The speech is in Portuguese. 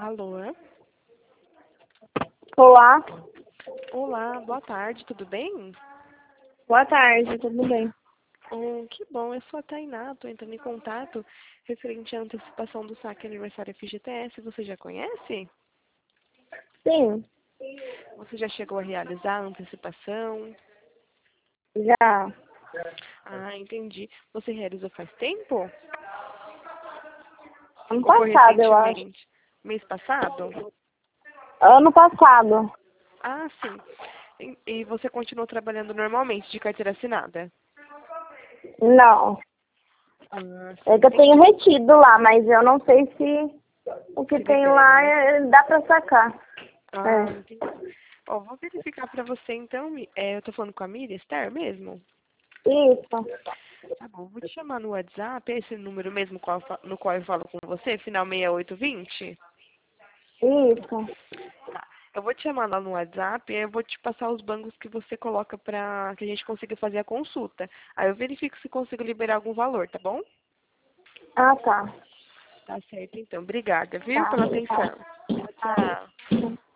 Alô? Olá, Olá, boa tarde, tudo bem? boa tarde, tudo bem? Que bom, eu sou a Tainá, estou entrando em contato referente à antecipação do saque aniversário FGTS, você já conhece? Sim, Você já chegou a realizar a antecipação? já. Ah, entendi. Você realizou faz tempo? Ano Ou foi passado, eu acho. recentemente? Mês passado? Ano passado. Ah, sim. E você continuou trabalhando normalmente de carteira assinada? Não, Ah, é sim, que eu entendi. tenho retido lá, mas eu não sei se o que Se tem libera, lá né? dá pra sacar. Ah, É, entendi. Ó, vou verificar para você então. Eu tô falando com a Miriam Esther mesmo? isso, Tá bom, vou te chamar no WhatsApp, esse número mesmo no qual eu falo com você, final 6820. isso. Tá. Eu vou te chamar lá no WhatsApp e aí eu vou te passar os bancos que você coloca para que a gente consiga fazer a consulta. Aí eu verifico se consigo liberar algum valor, tá bom? Ah, tá. Tá certo, então. Obrigada, viu, Tá, pela obrigada. atenção. Tchau, tchau.